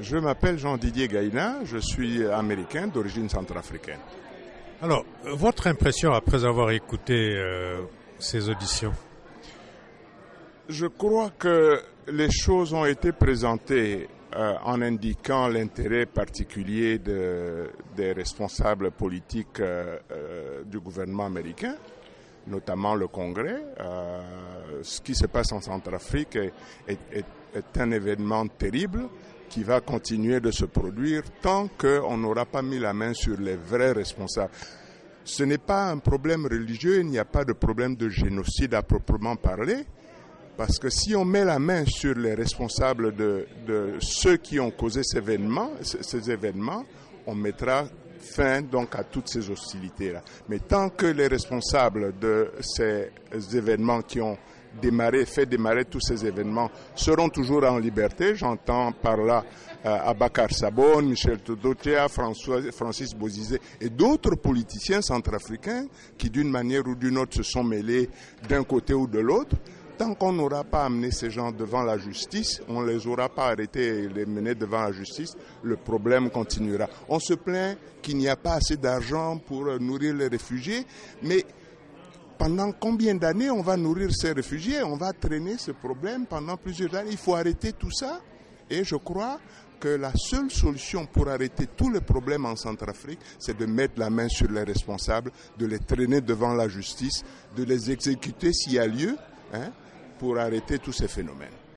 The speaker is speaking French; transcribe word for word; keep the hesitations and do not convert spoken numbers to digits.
Je m'appelle Jean-Didier Gaïna, je suis américain d'origine centrafricaine. Alors, votre impression après avoir écouté euh, ces auditions? Je crois que les choses ont été présentées euh, en indiquant l'intérêt particulier de, des responsables politiques euh, euh, du gouvernement américain, notamment le Congrès. Euh, ce qui se passe en Centrafrique est, est, est, est un événement terrible qui va continuer de se produire tant qu'on n'aura pas mis la main sur les vrais responsables. Ce n'est pas un problème religieux, il n'y a pas de problème de génocide à proprement parler, parce que si on met la main sur les responsables de, de ceux qui ont causé ces événements, ces événements, on mettra fin donc à toutes ces hostilités-là. Mais tant que les responsables de ces événements qui ont démarré, fait démarrer tous ces événements seront toujours en liberté, j'entends par là euh, Abakar Sabon, Michel Todotea, François, Francis Bozizé et d'autres politiciens centrafricains qui d'une manière ou d'une autre se sont mêlés d'un côté ou de l'autre. Tant qu'on n'aura pas amené ces gens devant la justice, on ne les aura pas arrêtés et les mener devant la justice, le problème continuera. On se plaint qu'il n'y a pas assez d'argent pour nourrir les réfugiés, mais pendant combien d'années on va nourrir ces réfugiés? On va traîner ce problème pendant plusieurs années. Il faut arrêter tout ça. Et je crois que la seule solution pour arrêter tous les problèmes en Centrafrique, c'est de mettre la main sur les responsables, de les traîner devant la justice, de les exécuter s'il y a lieu, hein, pour arrêter tous ces phénomènes.